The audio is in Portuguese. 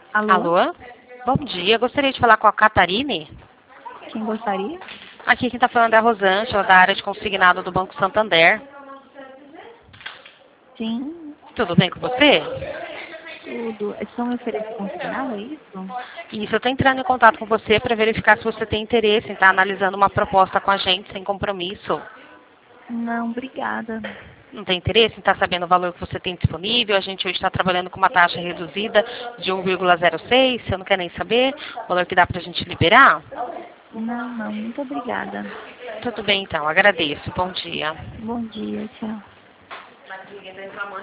Alô? Alô? Bom dia, gostaria de falar com a Catarine. Quem gostaria? Aqui quem está falando é a Rosângela, da área de consignado do Banco Santander. Sim, Tudo bem com você? tudo. Estão me oferecendo consignado, é isso? Isso, eu estou entrando em contato com você para verificar se você tem interesse em estar analisando uma proposta com a gente sem compromisso. Não, obrigada. Não tem interesse em estar sabendo o valor que você tem disponível? A gente hoje está trabalhando com uma taxa reduzida de 1,06, você não quer nem saber o valor que dá para a gente liberar? Não, muito obrigada. Tudo bem então, agradeço. Bom dia. Bom dia, tchau.